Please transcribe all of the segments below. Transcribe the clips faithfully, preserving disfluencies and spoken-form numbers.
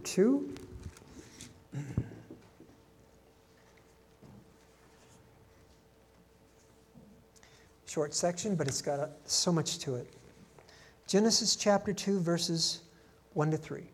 two. Short section, but it's got so much to it. Genesis chapter two, verses one to three.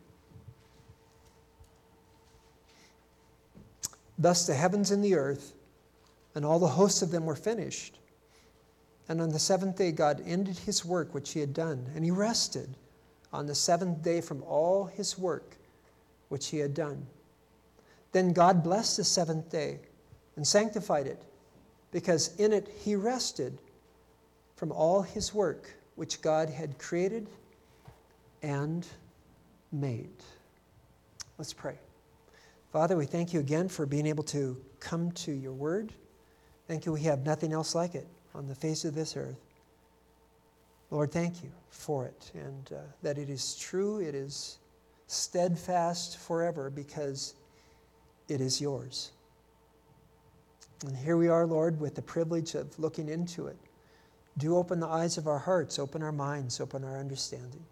Thus the heavens and the earth and all the hosts of them were finished. And on the seventh day God ended his work which he had done, and he rested on the seventh day from all his work which he had done. Then God blessed the seventh day and sanctified it, because in it he rested from all his work which God had created and made. Let's pray. Father, we thank you again for being able to come to your word. Thank you, we have nothing else like it on the face of this earth. Lord, thank you for it, and uh, that it is true, it is steadfast forever, because it is yours. And here we are, Lord, with the privilege of looking into it. Do open the eyes of our hearts, open our minds, open our understanding.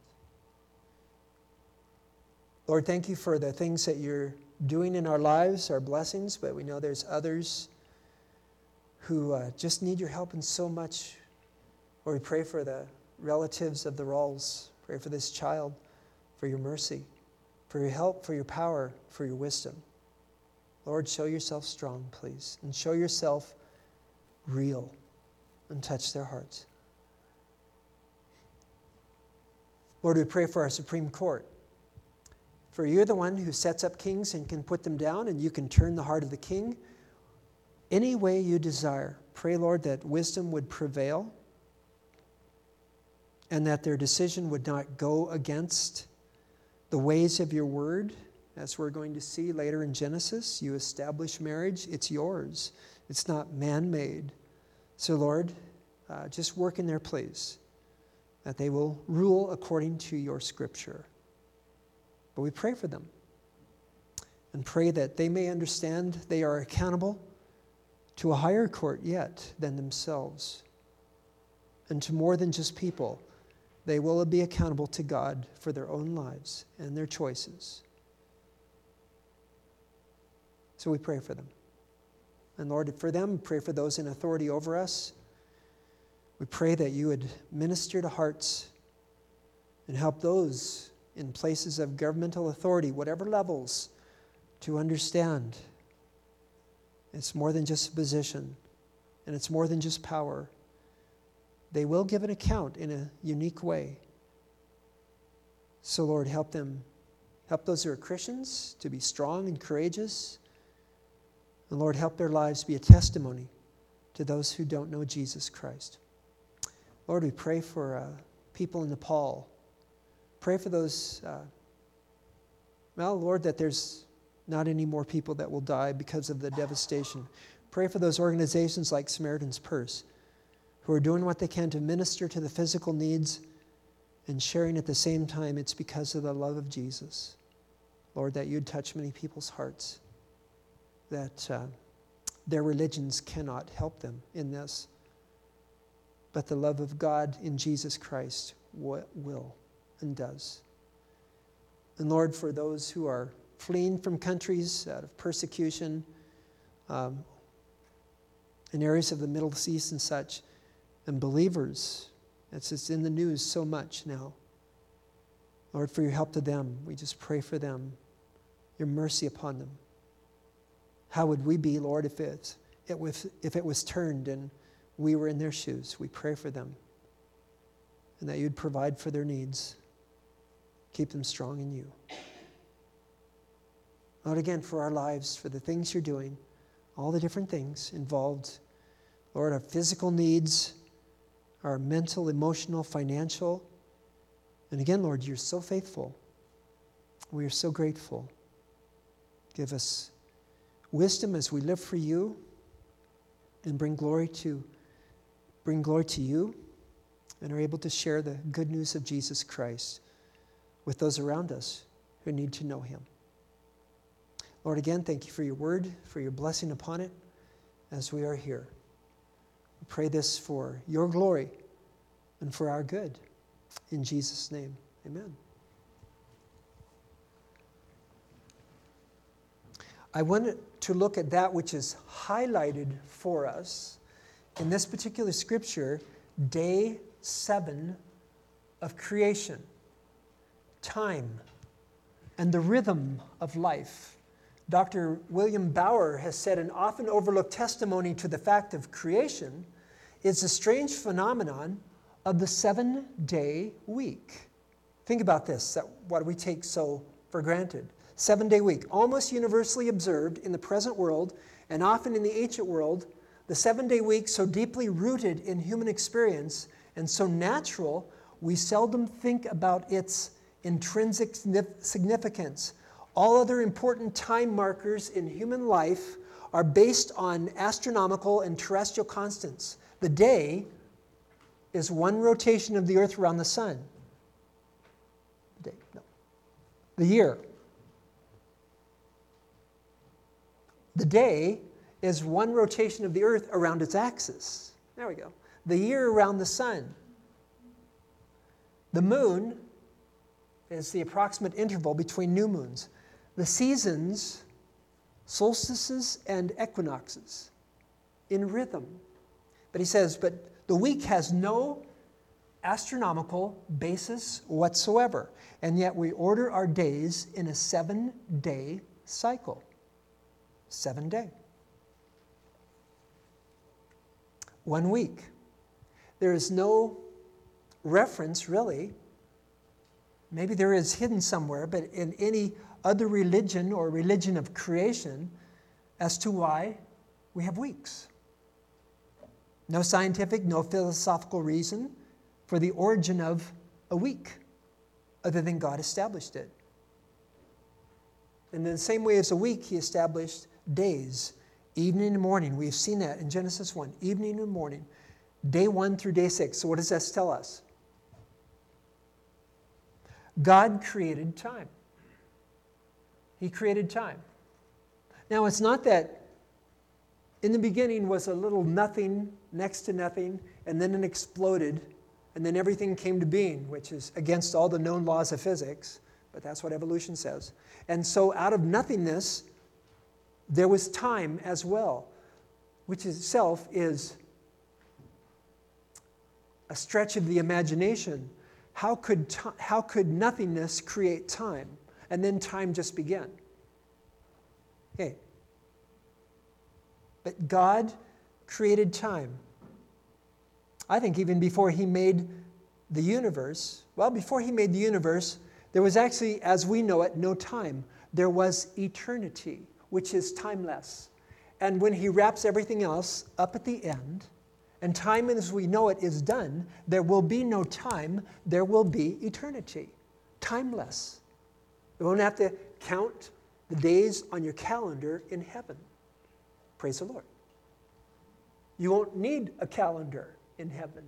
Lord, thank you for the things that you're doing in our lives, our blessings, but we know there's others who uh, just need your help in so much. Lord, we pray for the relatives of the Rawls. Pray for this child, for your mercy, for your help, for your power, for your wisdom. Lord, show yourself strong, please, and show yourself real and touch their hearts. Lord, we pray for our Supreme Court. For you're the one who sets up kings and can put them down, and you can turn the heart of the king any way you desire. Pray, Lord, that wisdom would prevail and that their decision would not go against the ways of your word. As we're going to see later in Genesis, you establish marriage. It's yours. It's not man-made. So, Lord, uh, just work in their place, that they will rule according to your scripture. But we pray for them and pray that they may understand they are accountable to a higher court yet than themselves, and to more than just people. They will be accountable to God for their own lives and their choices. So we pray for them. And Lord, for them, pray for those in authority over us. We pray that you would minister to hearts and help those in places of governmental authority, whatever levels, to understand it's more than just a position, and it's more than just power. They will give an account in a unique way. So, Lord, help them, help those who are Christians to be strong and courageous. And, Lord, help their lives be a testimony to those who don't know Jesus Christ. Lord, we pray for uh, people in Nepal. Pray for those, uh, well, Lord, that there's not any more people that will die because of the devastation. Pray for those organizations like Samaritan's Purse, who are doing what they can to minister to the physical needs and sharing at the same time it's because of the love of Jesus. Lord, that you'd touch many people's hearts, that uh, their religions cannot help them in this, but the love of God in Jesus Christ will and does. And Lord, for those who are fleeing from countries out of persecution, um, in areas of the Middle East and such, and believers, it's, it's in the news so much now. Lord, for your help to them, we just pray for them, your mercy upon them. How would we be, Lord, if it, it was, if it was turned and we were in their shoes? We pray for them, and that you'd provide for their needs. Keep them strong in you. Lord, again, for our lives, for the things you're doing, all the different things involved. Lord, our physical needs, our mental, emotional, financial. And again, Lord, you're so faithful. We are so grateful. Give us wisdom as we live for you and bring glory to, bring glory to you, and are able to share the good news of Jesus Christ with those around us who need to know him. Lord, again, thank you for your word, for your blessing upon it as we are here. We pray this for your glory and for our good. In Jesus' name, amen. I want to look at that which is highlighted for us in this particular scripture, day seven of creation, time, and the rhythm of life. Doctor William Bauer has said an often overlooked testimony to the fact of creation is the strange phenomenon of the seven-day week. Think about this, that what we take so for granted. Seven-day week, almost universally observed in the present world and often in the ancient world, the seven-day week so deeply rooted in human experience and so natural, we seldom think about its intrinsic significance. All other important time markers in human life are based on astronomical and terrestrial constants. The day is one rotation of the earth around the sun. The day, no. The year. The day is one rotation of the earth around its axis. There we go. The year around the sun. The moon is the approximate interval between new moons. The seasons, solstices and equinoxes, in rhythm. But he says, but the week has no astronomical basis whatsoever. And yet we order our days in a seven-day cycle. Seven day. One week. There is no reference, really. Maybe there is hidden somewhere, but in any other religion or religion of creation as to why we have weeks. No scientific, no philosophical reason for the origin of a week other than God established it. And in the same way as a week, he established days, evening and morning. We've seen that in Genesis one, evening and morning, day one through day six. So what does this tell us? God created time. He created time. Now, it's not that in the beginning was a little nothing next to nothing, and then it exploded, and then everything came to being, which is against all the known laws of physics, but that's what evolution says. And so out of nothingness, there was time as well, which itself is a stretch of the imagination. How could, t- how could nothingness create time? And then time just began. Okay. But God created time. I think even before he made the universe, well, before he made the universe, there was actually, as we know it, no time. There was eternity, which is timeless. And when he wraps everything else up at the end, and time as we know it is done, there will be no time, there will be eternity. Timeless. You won't have to count the days on your calendar in heaven. Praise the Lord. You won't need a calendar in heaven.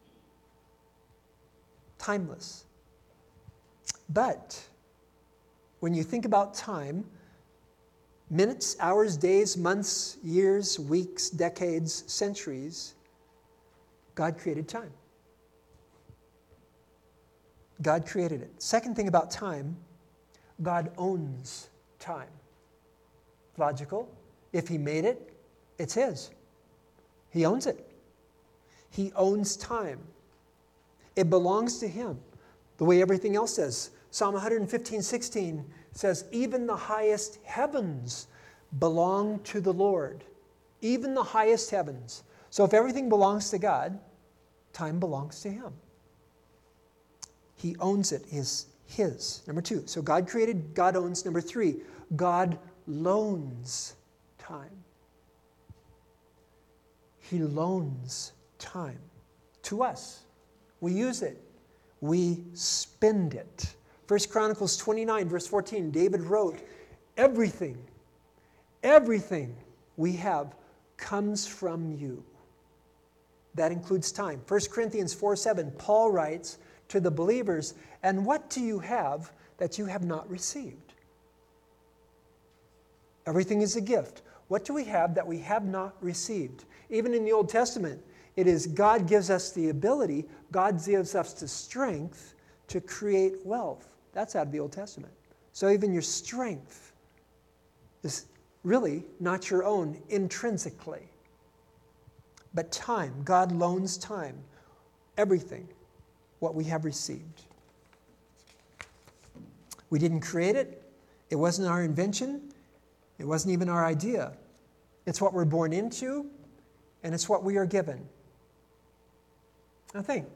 Timeless. But when you think about time, minutes, hours, days, months, years, weeks, decades, centuries, God created time. God created it. Second thing about time, God owns time. Logical. If he made it, it's his. He owns it. He owns time. It belongs to him, the way everything else says. Psalm one fifteen, sixteen says, even the highest heavens belong to the Lord. Even the highest heavens. So if everything belongs to God, time belongs to him. He owns it, is his. Number two, so God created, God owns. Number three, God loans time. He loans time to us. We use it. We spend it. First Chronicles twenty-nine, verse fourteen, David wrote, everything, everything we have comes from you. That includes time. First Corinthians four seven, Paul writes to the believers, and what do you have that you have not received? Everything is a gift. What do we have that we have not received? Even in the Old Testament, it is God gives us the ability, God gives us the strength to create wealth. That's out of the Old Testament. So even your strength is really not your own intrinsically, but time. God loans time, everything, what we have received. We didn't create it. It wasn't our invention. It wasn't even our idea. It's what we're born into, and it's what we are given. Now think.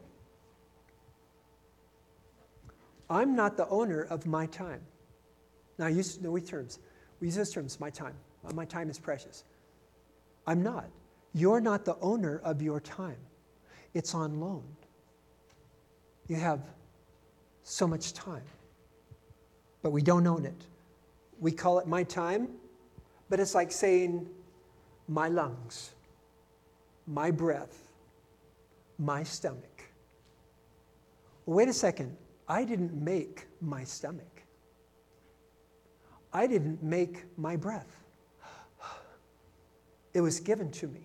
I'm not the owner of my time. Now, I use no we terms. We use those terms, my time. My time is precious. I'm not. You're not the owner of your time. It's on loan. You have so much time, but we don't own it. We call it my time, but it's like saying my lungs, my breath, my stomach. Well, wait a second. I didn't make my stomach. I didn't make my breath. It was given to me.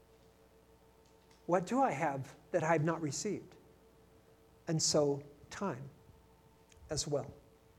What do I have that I have not received? And so, time as well.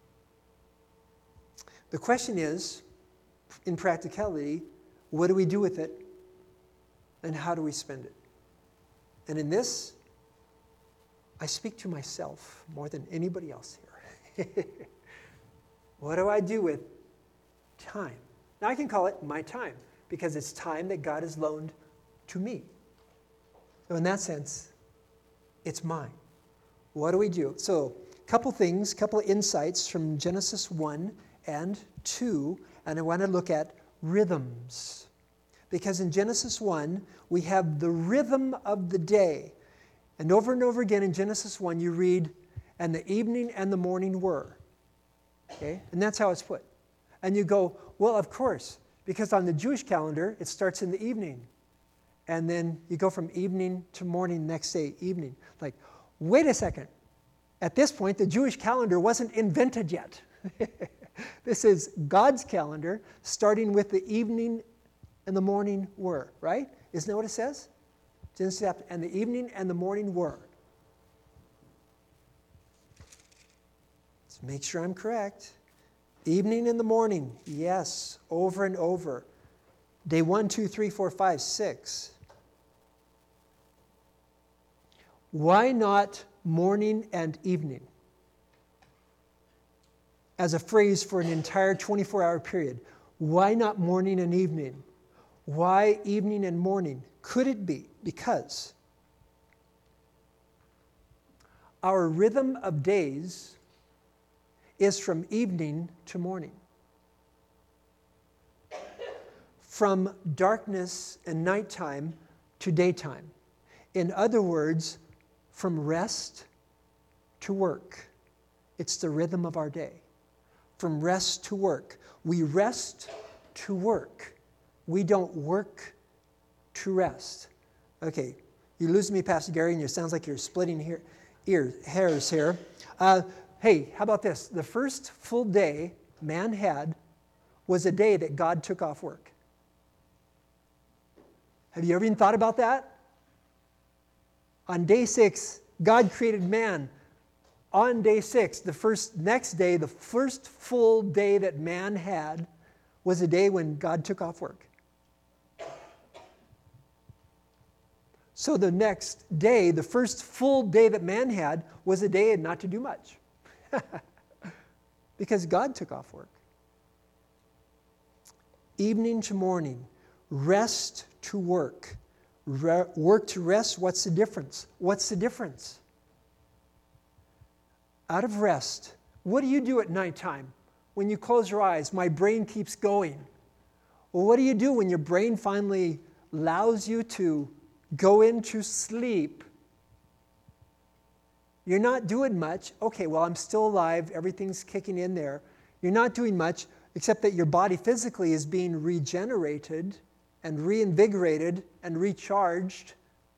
The question is, in practicality, what do we do with it? And how do we spend it? And in this, I speak to myself more than anybody else here. What do I do with time? Now I can call it my time because it's time that God has loaned to me. So in that sense, it's mine. What do we do? So a couple things, a couple of insights from Genesis one and two, and I want to look at rhythms. Because in Genesis one, we have the rhythm of the day. And over and over again in Genesis one, you read, and the evening and the morning were. Okay? And that's how it's put. And you go, well, of course, because on the Jewish calendar, it starts in the evening. And then you go from evening to morning, next day, evening. Like, wait a second. At this point, the Jewish calendar wasn't invented yet. This is God's calendar, starting with the evening and the morning were, right? Isn't that what it says? Genesis, and the evening and the morning were. Let's make sure I'm correct. Evening and the morning, yes, over and over. Day one, two, three, four, five, six. Why not morning and evening? As a phrase for an entire twenty-four hour period. Why not morning and evening? Why evening and morning? Could it be because our rhythm of days is from evening to morning? From darkness and nighttime to daytime. In other words, from rest to work. It's the rhythm of our day. From rest to work. We rest to work. We don't work to rest. Okay, you lose me, Pastor Gary, and it sounds like you're splitting hair, ear, hairs here. Uh, hey, how about this? The first full day man had was a day that God took off work. Have you ever even thought about that? On day six, God created man. On day six, the first next day, the first full day that man had was a day when God took off work. So the next day, the first full day that man had was a day not to do much. Because God took off work. Evening to morning, rest to work. Re- work to rest, what's the difference? What's the difference? Out of rest, what do you do at nighttime? When you close your eyes, my brain keeps going. Well, what do you do when your brain finally allows you to go into sleep? You're not doing much. Okay, well, I'm still alive. Everything's kicking in there. You're not doing much, except that your body physically is being regenerated and reinvigorated and recharged.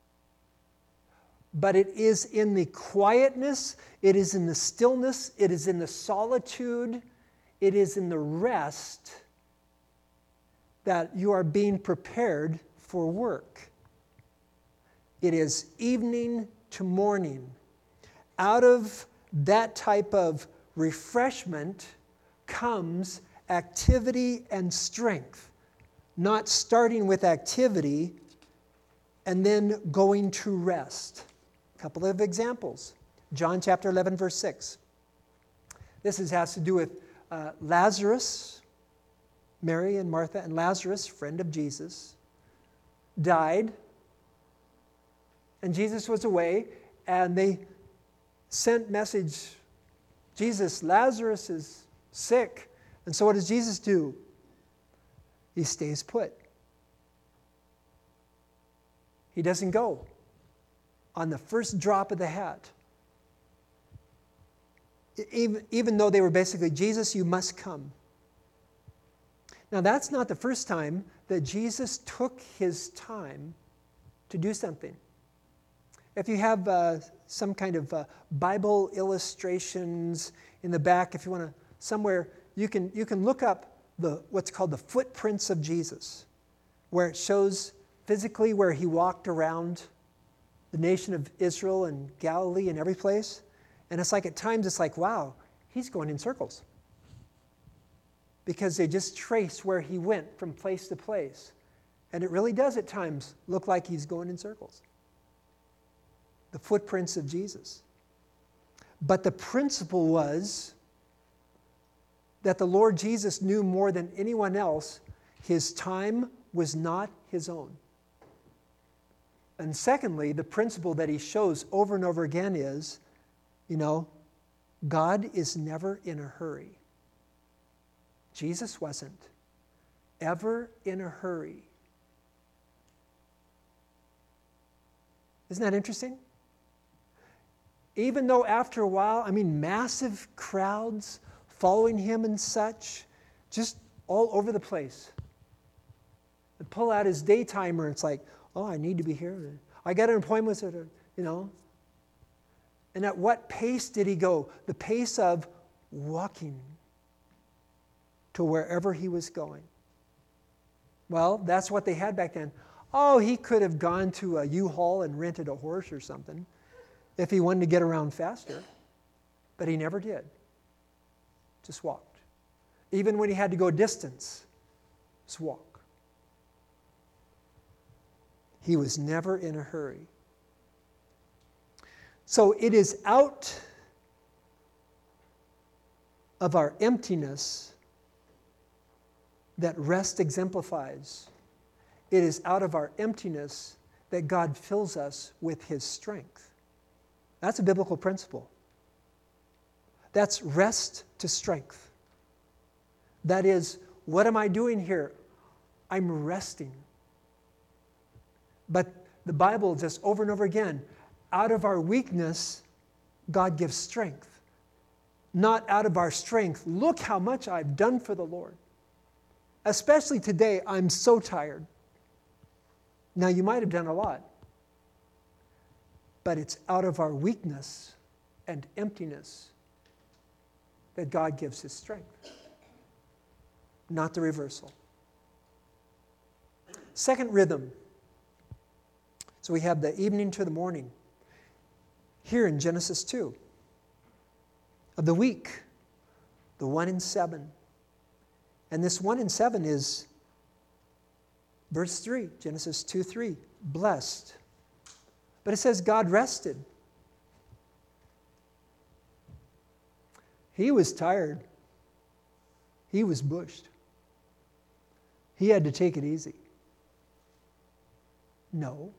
But it is in the quietness, it is in the stillness, it is in the solitude, it is in the rest that you are being prepared for work. It is evening to morning. Out of that type of refreshment comes activity and strength, not starting with activity and then going to rest. A couple of examples. John chapter eleven, verse six. This is, has to do with uh, Lazarus, Mary and Martha and Lazarus, friend of Jesus, died. And Jesus was away, and they sent message, Jesus, Lazarus is sick. And so what does Jesus do? He stays put. He doesn't go on the first drop of the hat. Even, even though they were basically, Jesus, you must come. Now that's not the first time that Jesus took his time to do something. If you have uh, some kind of uh, Bible illustrations in the back, if you want to, somewhere, you can, you can look up the what's called the footprints of Jesus, where it shows physically where he walked around the nation of Israel and Galilee and every place. And it's like at times it's like, wow, he's going in circles. Because they just trace where he went from place to place. And it really does at times look like he's going in circles. The footprints of Jesus. But the principle was that the Lord Jesus knew more than anyone else his time was not his own. And secondly, the principle that he shows over and over again is, you know, God is never in a hurry. Jesus wasn't ever in a hurry. Isn't that interesting? Even though after a while, I mean, massive crowds following him and such, just all over the place. And pull out his day timer, and it's like, oh, I need to be here. I got an appointment with it, you know. And at what pace did he go? The pace of walking to wherever he was going. Well, that's what they had back then. Oh, he could have gone to a U-Haul and rented a horse or something if he wanted to get around faster. But he never did. Just walked. Even when he had to go distance, just walk. He was never in a hurry. So it is out of our emptiness that rest exemplifies. It is out of our emptiness that God fills us with his strength. That's a biblical principle. That's rest to strength. That is, what am I doing here? I'm resting. But the Bible just over and over again, out of our weakness, God gives strength. Not out of our strength, look how much I've done for the Lord. Especially today, I'm so tired. Now, you might have done a lot, but it's out of our weakness and emptiness that God gives his strength, not the reversal. Second rhythm. So we have the evening to the morning here in Genesis two. Of the week, the one in seven. And this one in seven is verse three, Genesis two three, blessed. But it says God rested. He was tired. He was bushed. He had to take it easy. No.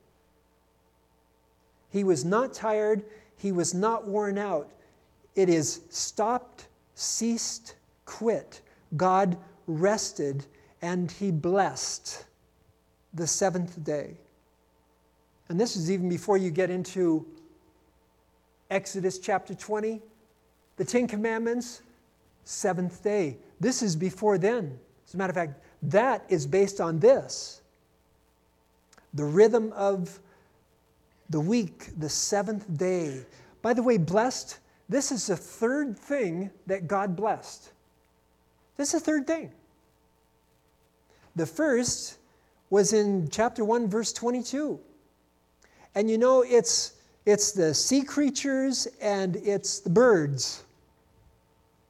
He was not tired. He was not worn out. It is stopped, ceased, quit. God rested and he blessed the seventh day. And this is even before you get into Exodus chapter twenty, the Ten Commandments, seventh day. This is before then. As a matter of fact, that is based on this. The rhythm of the week, the seventh day. By the way, blessed, this is the third thing that God blessed. This is the third thing. The first was in chapter one, verse twenty-two. And you know, it's, it's the sea creatures and it's the birds.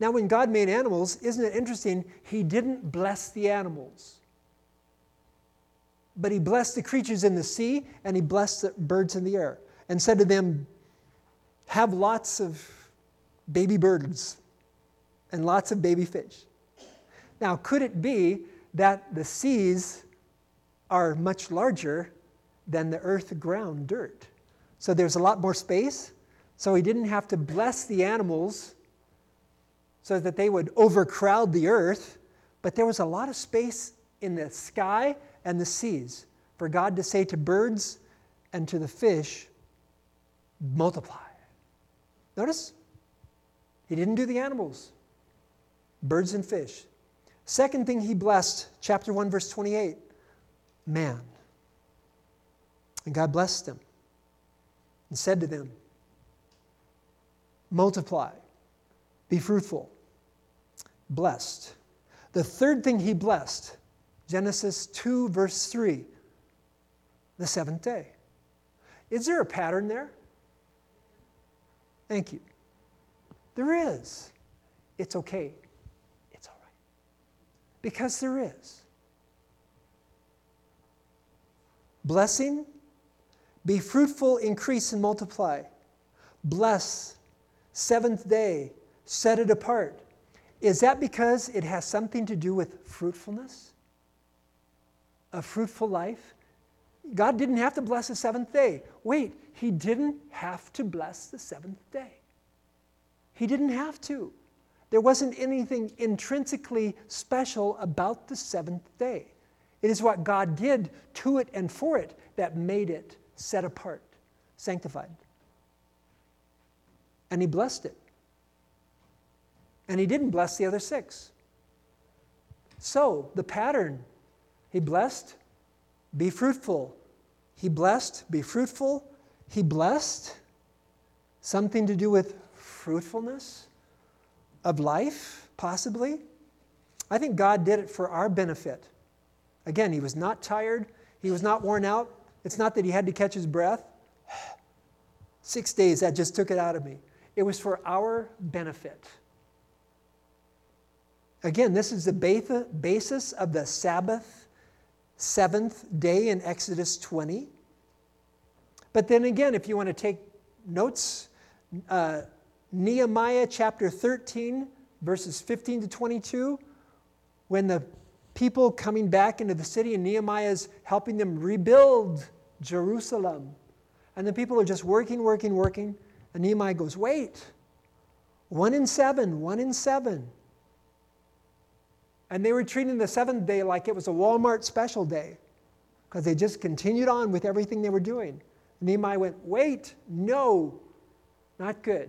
Now, when God made animals, isn't it interesting? He didn't bless the animals. But he blessed the creatures in the sea, and he blessed the birds in the air, and said to them, have lots of baby birds and lots of baby fish. Now, could it be that the seas are much larger than the earth, ground, dirt? So there's a lot more space. So he didn't have to bless the animals so that they would overcrowd the earth, but there was a lot of space in the sky and the seas for God to say to birds and to the fish, multiply. Notice, he didn't do the animals, birds and fish. Second thing he blessed, chapter one, verse twenty-eight, man. And God blessed them and said to them, multiply, be fruitful, blessed. The third thing he blessed, Genesis two, verse three, the seventh day. Is there a pattern there? Thank you. There is. It's okay. It's all right. Because there is. Blessing, be fruitful, increase, and multiply. Bless, seventh day, set it apart. Is that because it has something to do with fruitfulness? A fruitful life? God didn't have to bless the seventh day. Wait, he didn't have to bless the seventh day. He didn't have to. There wasn't anything intrinsically special about the seventh day. It is what God did to it and for it that made it set apart, sanctified. And he blessed it. And he didn't bless the other six. So, the pattern, he blessed, be fruitful. He blessed, be fruitful. He blessed, something to do with fruitfulness of life, possibly. I think God did it for our benefit. Again, he was not tired. He was not worn out. It's not that he had to catch his breath. Six days, that just took it out of me. It was for our benefit. Again, this is the basis of the Sabbath, seventh day in Exodus twenty. But then again, if you want to take notes, uh, Nehemiah chapter thirteen, verses fifteen to twenty-two, when the people coming back into the city and Nehemiah is helping them rebuild Jerusalem. And the people are just working, working, working. And Nehemiah goes, wait, one in seven, one in seven. And they were treating the seventh day like it was a Walmart special day because they just continued on with everything they were doing. And Nehemiah went, wait, no, not good.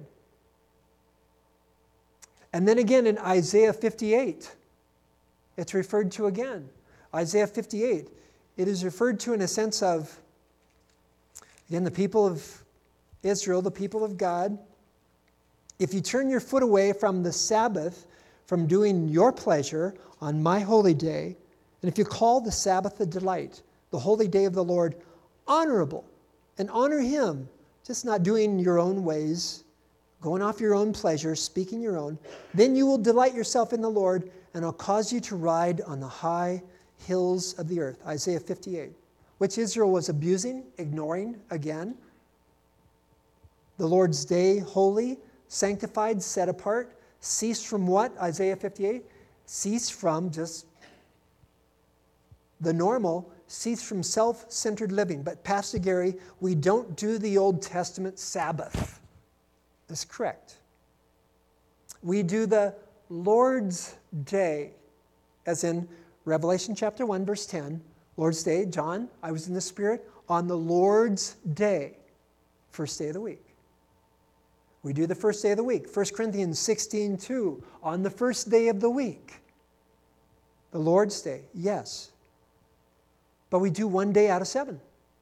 And then again in Isaiah fifty-eight, it's referred to again. Isaiah fifty-eight, it is referred to in a sense of, again, the people of Israel, the people of God. If you turn your foot away from the Sabbath, from doing your pleasure on my holy day, and if you call the Sabbath a delight, the holy day of the Lord, honorable, and honor him, just not doing your own ways, going off your own pleasure, speaking your own, then you will delight yourself in the Lord, and I'll cause you to ride on the high hills of the earth. Isaiah fifty-eight, which Israel was abusing, ignoring again. The Lord's day, holy, sanctified, set apart. Cease from what? Isaiah fifty-eight. Cease from just the normal. Cease from self-centered living. But Pastor Gary, we don't do the Old Testament Sabbath. That's correct. We do the Lord's Day, as in Revelation chapter one, verse ten. Lord's Day, John, I was in the Spirit on the Lord's Day, first day of the week. We do the first day of the week. First Corinthians sixteen two, on the first day of the week. The Lord's Day, yes. But we do one day out of seven.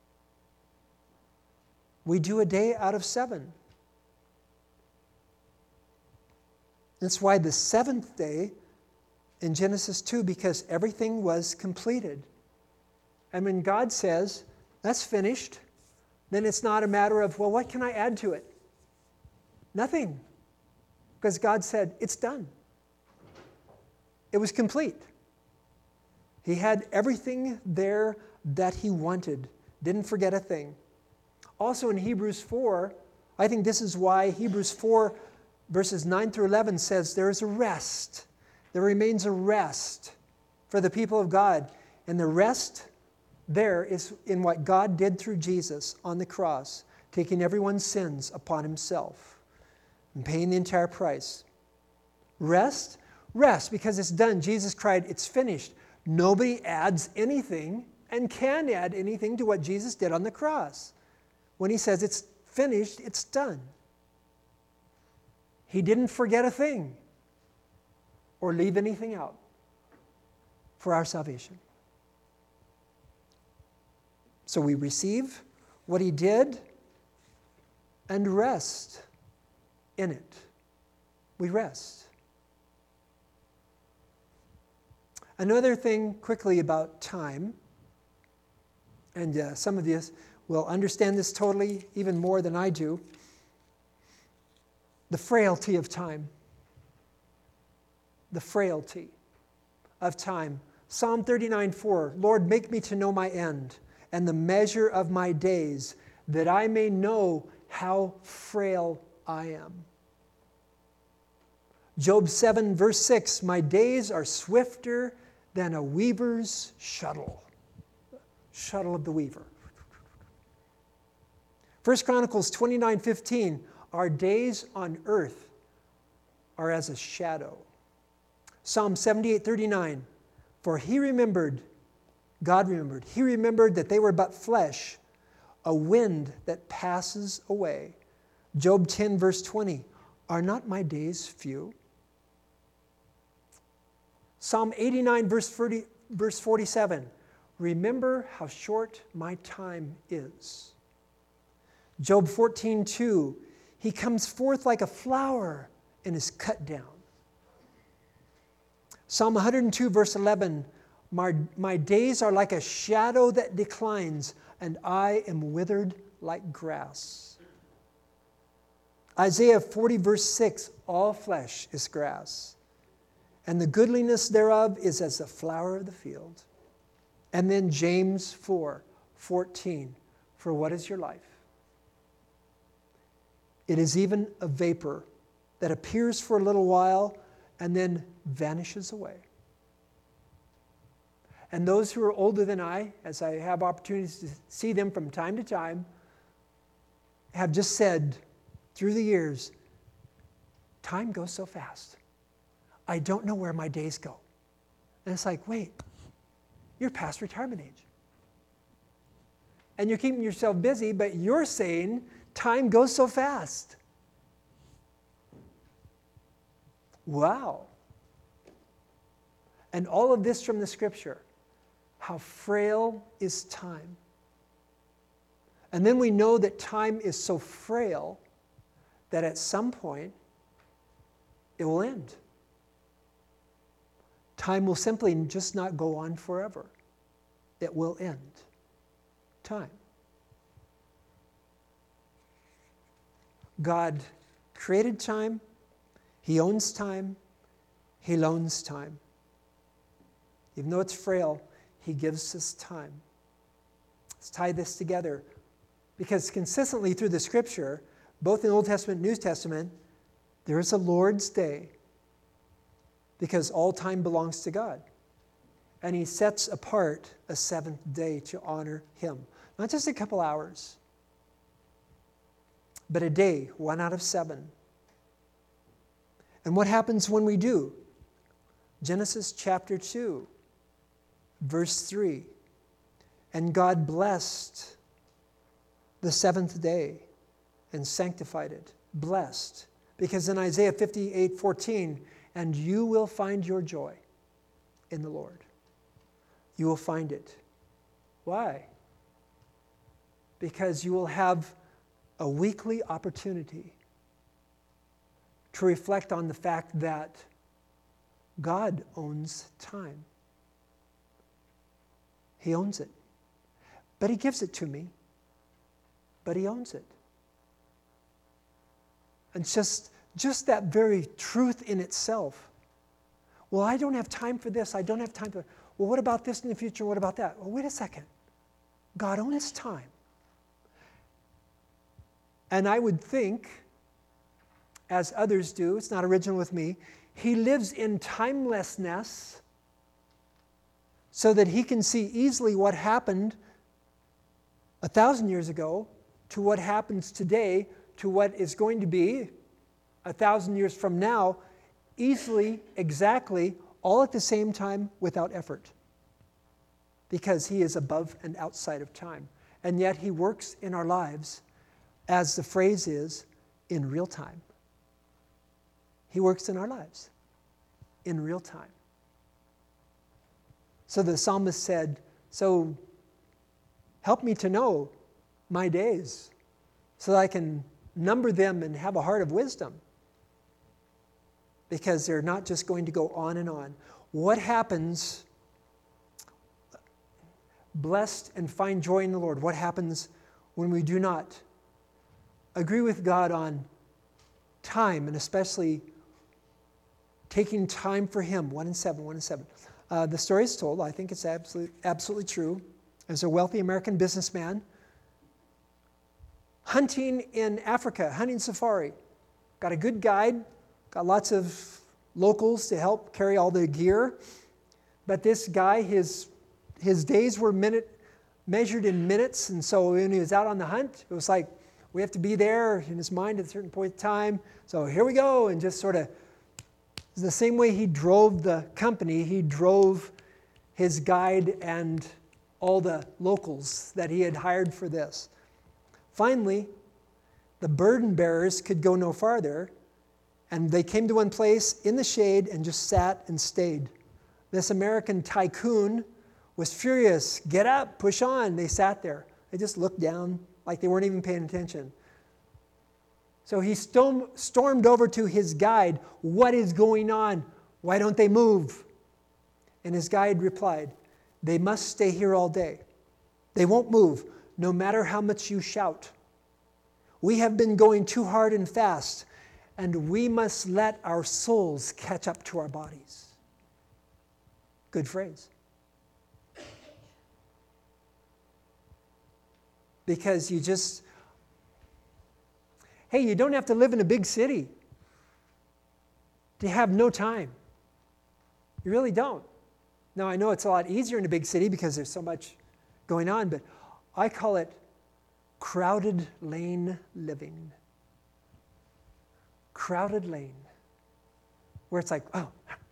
We do a day out of seven. That's why the seventh day in Genesis two, because everything was completed. And when God says, that's finished, then it's not a matter of, well, what can I add to it? Nothing. Because God said, it's done. It was complete. He had everything there that he wanted. Didn't forget a thing. Also in Hebrews four, I think this is why Hebrews four verses nine through eleven says there is a rest. There remains a rest for the people of God. And the rest there is in what God did through Jesus on the cross, taking everyone's sins upon himself and paying the entire price. Rest? Rest, because it's done. Jesus cried, it's finished. Nobody adds anything and can add anything to what Jesus did on the cross. When he says it's finished, it's done. He didn't forget a thing or leave anything out for our salvation. So we receive what he did and rest in it. We rest. Another thing quickly about time, and uh, some of you will understand this totally even more than I do, the frailty of time. The frailty of time. Psalm thirty-nine four, Lord, make me to know my end and the measure of my days, that I may know how frail I am. Job seven verse six, my days are swifter than a weaver's shuttle. Shuttle of the weaver. First Chronicles twenty-nine fifteen, our days on earth are as a shadow. Psalm seventy-eight thirty-nine, for he remembered, God remembered, he remembered that they were but flesh, a wind that passes away. Job ten verse twenty, are not my days few? Psalm eighty-nine verse forty, verse forty-seven, remember how short my time is. Job fourteen two, he comes forth like a flower and is cut down. Psalm one hundred two verse eleven, my, my days are like a shadow that declines, and I am withered like grass. Isaiah forty verse six, all flesh is grass, and the goodliness thereof is as the flower of the field. And then James four fourteen, for what is your life? It is even a vapor that appears for a little while and then vanishes away. And those who are older than I, as I have opportunities to see them from time to time, have just said through the years, time goes so fast. I don't know where my days go. And it's like, wait, you're past retirement age. And you're keeping yourself busy, but you're saying time goes so fast. Wow. And all of this from the scripture. How frail is time. And then we know that time is so frail that at some point it will end. Time will simply just not go on forever. It will end. Time. God created time. He owns time. He loans time. Even though it's frail, he gives us time. Let's tie this together. Because consistently through the scripture, both in the Old Testament and New Testament, there is a Lord's Day. Because all time belongs to God. And he sets apart a seventh day to honor him. Not just a couple hours, but a day, one out of seven. And what happens when we do? Genesis chapter two, verse three. And God blessed the seventh day and sanctified it. Blessed. Because in Isaiah fifty-eight fourteen, and you will find your joy in the Lord. You will find it. Why? Because you will have a weekly opportunity to reflect on the fact that God owns time. He owns it. But he gives it to me. But he owns it. And just, just that very truth in itself Well, I don't have time for this. I don't have time for, well, what about this in the future? What about that? Well, wait a second. God owns time. And I would think, as others do, it's not original with me, he lives in timelessness so that he can see easily what happened a thousand years ago to what happens today to what is going to be a thousand years from now, easily, exactly, all at the same time without effort. Because he is above and outside of time. And yet he works in our lives, as the phrase is, in real time. He works in our lives in real time. So the psalmist said, so help me to know my days so that I can number them and have a heart of wisdom. Because they're not just going to go on and on. What happens, blessed and find joy in the Lord, what happens when we do not agree with God on time, and especially taking time for him? One and seven, one and seven. Uh, the story is told, I think it's absolutely, absolutely true. There's a wealthy American businessman hunting in Africa, hunting safari. Got a good guide, got lots of locals to help carry all the gear. But this guy, his, his days were minute, measured in minutes, and so when he was out on the hunt, it was like, we have to be there in his mind at a certain point in time. So here we go, and just sort of, the same way he drove the company, he drove his guide and all the locals that he had hired for this. Finally, the burden bearers could go no farther, and they came to one place in the shade and just sat and stayed. This American tycoon was furious. Get up, push on. They sat there. They just looked down like they weren't even paying attention. So he storm, stormed over to his guide. What is going on? Why don't they move? And his guide replied, they must stay here all day. They won't move, no matter how much you shout. We have been going too hard and fast, and we must let our souls catch up to our bodies. Good phrase. Because you just, hey, you don't have to live in a big city to have no time. You really don't. Now, I know it's a lot easier in a big city because there's so much going on, but I call it crowded lane living. Crowded lane. Where it's like, oh.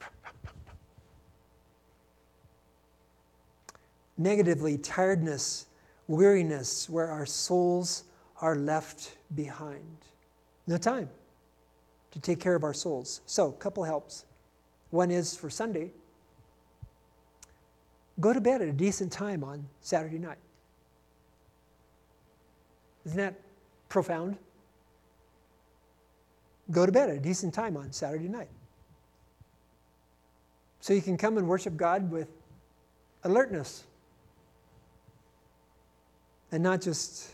Negatively, tiredness, weariness, where our souls are left behind. No time to take care of our souls. So, a couple helps. One is for Sunday, go to bed at a decent time on Saturday night. Isn't that profound? Go to bed at a decent time on Saturday night. So you can come and worship God with alertness. And not just,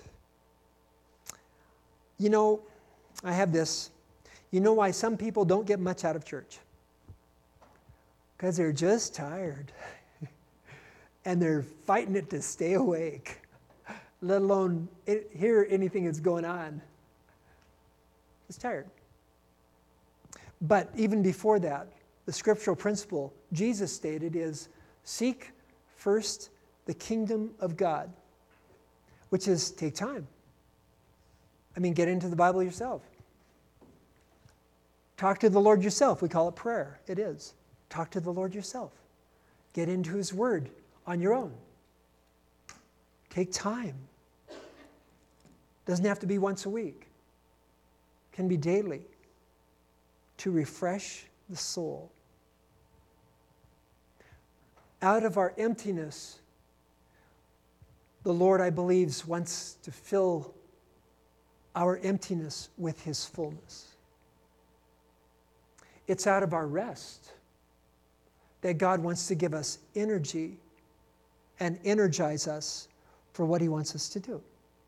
you know, I have this. You know why some people don't get much out of church? Because they're just tired. And they're fighting it to stay awake, let alone it, hear anything that's going on. Just tired. But even before that, the scriptural principle Jesus stated is, seek first the kingdom of God, which is take time. I mean, get into the Bible yourself. Talk to the Lord yourself. We call it prayer. It is. Talk to the Lord yourself. Get into his word on your own. Take time. Doesn't have to be once a week. Can be daily to refresh the soul. Out of our emptiness, the Lord, I believe, wants to fill our emptiness with his fullness. It's out of our rest that God wants to give us energy and energize us for what he wants us to do,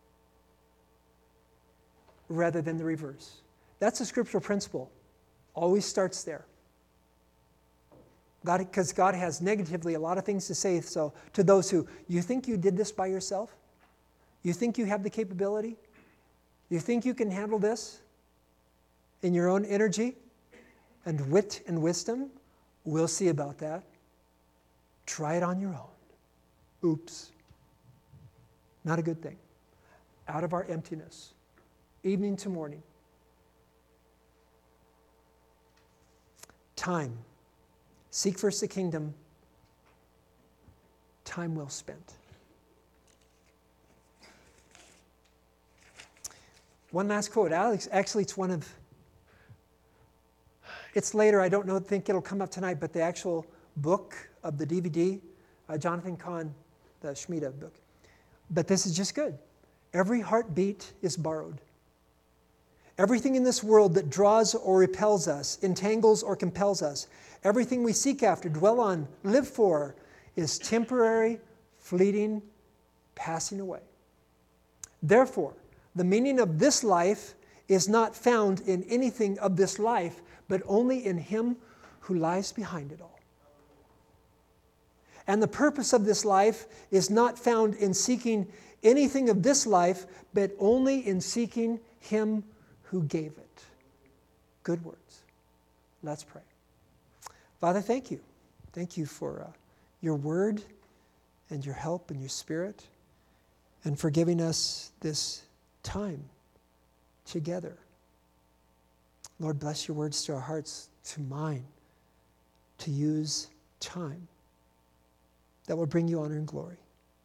rather than the reverse. That's a scriptural principle. Always starts there. God, because God has negatively a lot of things to say. So to those who, you think you did this by yourself? You think you have the capability? You think you can handle this in your own energy and wit and wisdom? We'll see about that. Try it on your own. Oops. Not a good thing. Out of our emptiness, evening to morning. Time. Seek first the kingdom. Time well spent. One last quote. Alex, actually, it's one of, it's later, I don't know, think it'll come up tonight, but the actual book of the D V D, uh, Jonathan Cahn, the Shemitah book. But this is just good. Every heartbeat is borrowed. Everything in this world that draws or repels us, entangles or compels us, everything we seek after, dwell on, live for, is temporary, fleeting, passing away. Therefore, the meaning of this life is not found in anything of this life, but only in Him who lies behind it all. And the purpose of this life is not found in seeking anything of this life, but only in seeking Him who gave it. Good words. Let's pray. Father, thank you. Thank you for uh, your word and your help and your spirit, and for giving us this time together. Lord, bless your words to our hearts, to mine, to use time that will bring you honor and glory.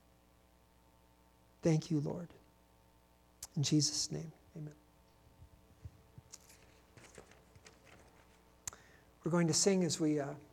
Thank you, Lord. In Jesus' name, amen. We're going to sing as we uh,